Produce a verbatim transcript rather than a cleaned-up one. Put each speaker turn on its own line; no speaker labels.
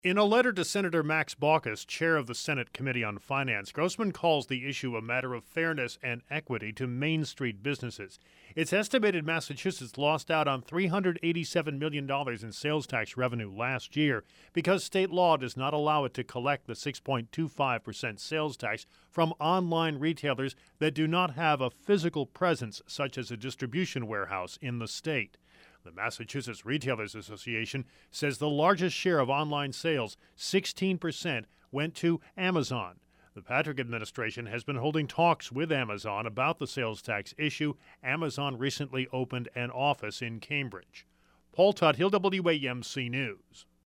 In a letter to Senator Max Baucus, chair of the Senate Committee on Finance, Grossman calls the issue a matter of fairness and equity to Main Street businesses. It's estimated Massachusetts lost out on three hundred eighty-seven million dollars in sales tax revenue last year because state law does not allow it to collect the six point two five percent sales tax from online retailers that do not have a physical presence, such as a distribution warehouse in the state. The Massachusetts Retailers Association says the largest share of online sales, sixteen percent, went to Amazon. The Patrick administration has been holding talks with Amazon about the sales tax issue. Amazon recently opened an office in Cambridge. Paul Tuthill, W A M C News.